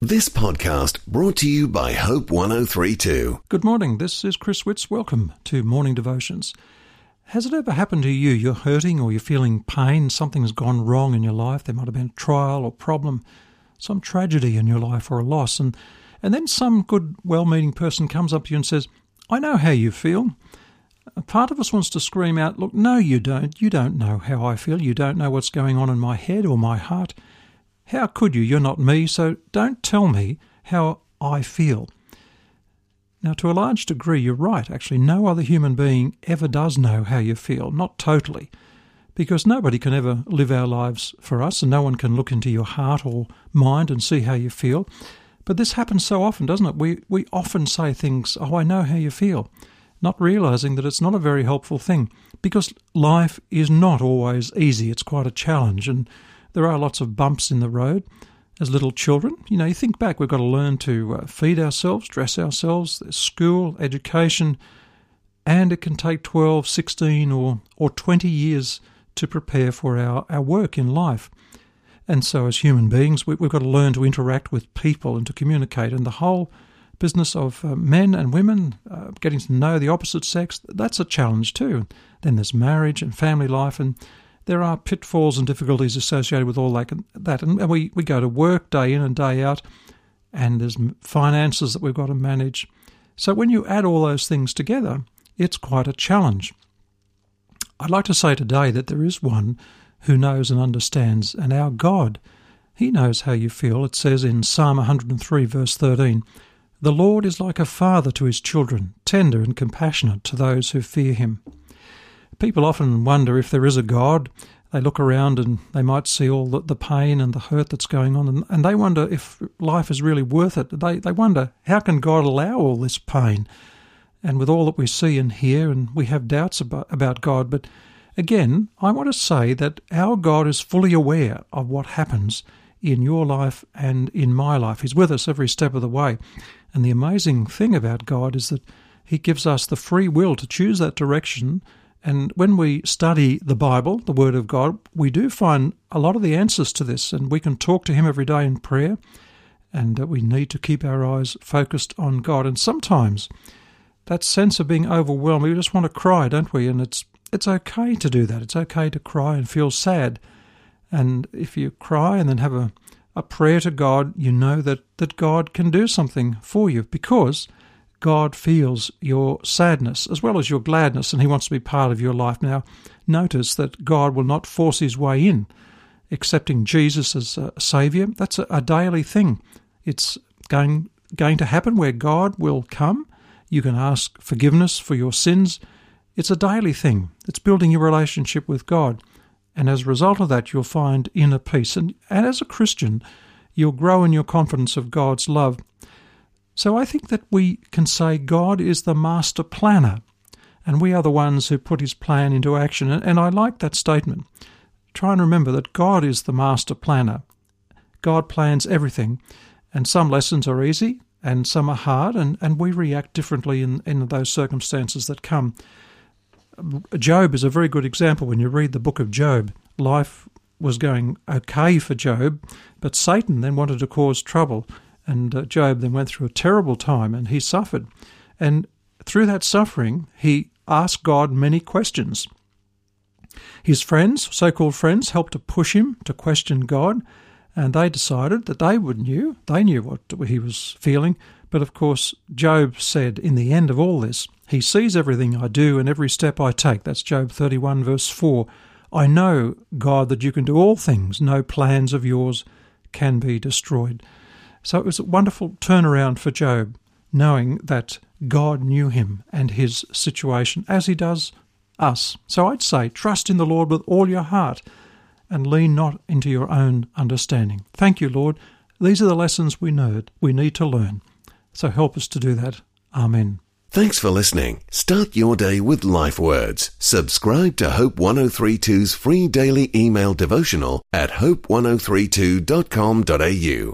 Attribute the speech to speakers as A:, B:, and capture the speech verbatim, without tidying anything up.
A: This podcast brought to you by Hope one oh three two.
B: Good morning, this is Chris Witts. Welcome to Morning Devotions. Has it ever happened to you, you're hurting or you're feeling pain, something's gone wrong in your life, there might have been a trial or problem, some tragedy in your life or a loss, and, and then some good, well-meaning person comes up to you and says, I know how you feel. A part of us wants to scream out, look, no you don't, you don't know how I feel, you don't know what's going on in my head or my heart. How could you? You're not me, so don't tell me how I feel. Now, to a large degree, you're right. Actually, no other human being ever does know how you feel, not totally, because nobody can ever live our lives for us, and no one can look into your heart or mind and see how you feel. But this happens so often, doesn't it? We, we often say things, oh, I know how you feel, not realising that it's not a very helpful thing, because life is not always easy. It's quite a challenge, and there are lots of bumps in the road. As little children, you know, you think back, we've got to learn to uh, feed ourselves, dress ourselves, there's school, education, and it can take twelve, sixteen or, or twenty years to prepare for our, our work in life. And so as human beings, we, we've got to learn to interact with people and to communicate. And the whole business of uh, men and women, uh, getting to know the opposite sex, that's a challenge too. Then there's marriage and family life, and there are pitfalls and difficulties associated with all that. And we, we go to work day in and day out, and there's finances that we've got to manage. So when you add all those things together, it's quite a challenge. I'd like to say today that there is one who knows and understands, and our God, He knows how you feel. It says in Psalm one hundred three, verse thirteen, "The Lord is like a father to his children, tender and compassionate to those who fear Him." People often wonder if there is a God. They look around and they might see all the, the pain and the hurt that's going on, and, and they wonder if life is really worth it. They they wonder, how can God allow all this pain? And with all that we see and hear, and we have doubts about, about God. But again, I want to say that our God is fully aware of what happens in your life and in my life. He's with us every step of the way. And the amazing thing about God is that He gives us the free will to choose that direction. And when we study the Bible, the Word of God, we do find a lot of the answers to this, and we can talk to Him every day in prayer, and uh, we need to keep our eyes focused on God. And sometimes that sense of being overwhelmed, we just want to cry, don't we? And it's it's okay to do that. It's okay to cry and feel sad. And if you cry and then have a, a prayer to God, you know that, that God can do something for you, because God feels your sadness as well as your gladness, and He wants to be part of your life. Now, notice that God will not force His way in. Accepting Jesus as a Saviour, that's a, a daily thing. It's going, going to happen where God will come. You can ask forgiveness for your sins. It's a daily thing. It's building your relationship with God. And as a result of that, you'll find inner peace. And, and as a Christian, you'll grow in your confidence of God's love. So I think that we can say God is the master planner, and we are the ones who put His plan into action. And I like that statement. Try and remember that God is the master planner. God plans everything, and some lessons are easy and some are hard, and, and we react differently in, in those circumstances that come. Job is a very good example. When you read the book of Job, life was going okay for Job, but Satan then wanted to cause trouble. And uh, Job then went through a terrible time, and he suffered. And through that suffering, he asked God many questions. His friends, so-called friends, helped to push him to question God, and they decided that they would knew, they knew what he was feeling. But of course, Job said in the end of all this, He sees everything I do and every step I take. That's Job thirty-one, verse four. I know, God, that you can do all things. No plans of yours can be destroyed. So it was a wonderful turnaround for Job, knowing that God knew him and his situation, as He does us. So I'd say, trust in the Lord with all your heart and lean not into your own understanding. Thank you, Lord. These are the lessons we need, we need to learn. So help us to do that. Amen.
A: Thanks for listening. Start your day with Life Words. Subscribe to Hope one oh three two's free daily email devotional at hope one oh three two dot com dot a u.